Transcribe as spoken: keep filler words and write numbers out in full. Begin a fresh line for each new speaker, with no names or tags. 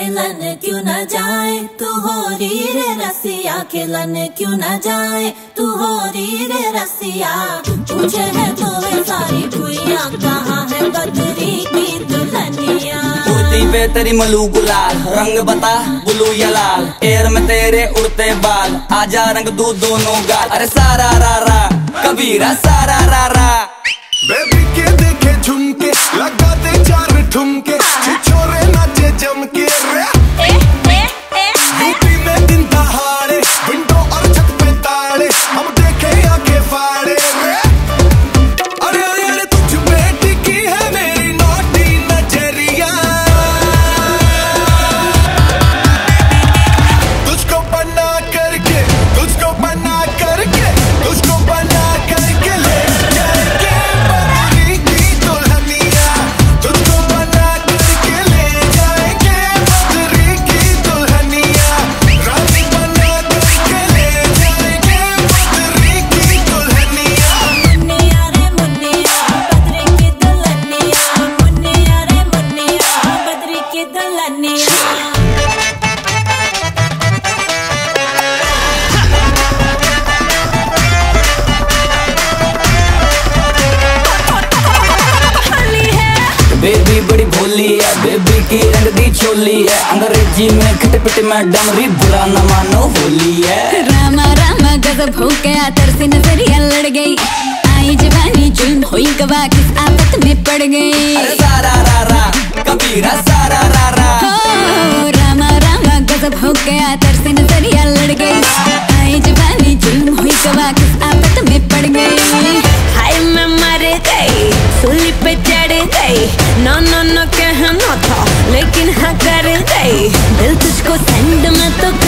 खेलन क्यों न जाए, तू हो री रे रसिया, खेलन क्यों न जाए, तू हो री रे रसिया। पूछे है तो वे सारी भुइया, कहाँ है बदरी की दुल्हनिया।
कुर्ती पे तेरी मलू गुलाल, रंग बता ब्लू या लाल, एयर में तेरे उड़ते बाल, आजा रंग दू दोनों गाल। अरे सारा रा रा कबीरा सारा रा रा।
बेबी के देखे झुमके, लगा दे चार ठुमके, छिछोरे नाचे जम के रे। यूपी में दिन दहाड़े, विंडो और छत पे ताड़े, हम देखे आंखें फाड़े रे। अरे अरे अरे तुझ पे टिकी है मेरी नौटी नजरिया, तुझको बना करके, तुझको बना करके, तुझको बना करके ले जाएंगे बदरी की दुल्हनिया, तुझको बना करके ले जाएंगे बदरी की दुल्हनिया, रानी बना करके ले जाएंगे बदरी की दुल्हनिया।
मुन्निया रे मुन्निया बदरी की दुल्हनिया, मुन्निया रे मुन्निया बदरी की दुल्हनिया।
बेबी बड़ी भोली है, बेबी की रंग दी चोली है, अंग्रेजी में खट पिट मैडम री, बुरा न मानो होली है।
रामा रामा गजब हो गया, तरसी नजरिया लड़ गई, आई जवानी जुल्म हुई गवा, किस आफत में पड़ गई।
अरे सारा रा रा कबीरा सारा रा रा।
हो रामा रामा गजब हो गया, तरसी नजरिया लड़ गई, आई जवानी जुल्म हुई गवा, किस आफत में पड़ गई।
हाय मैं मर गई, सूली पे चढ़ गई, नो नो नो कहना था लेकिन हाँ कर गई, दिल तुझको सेंड में तो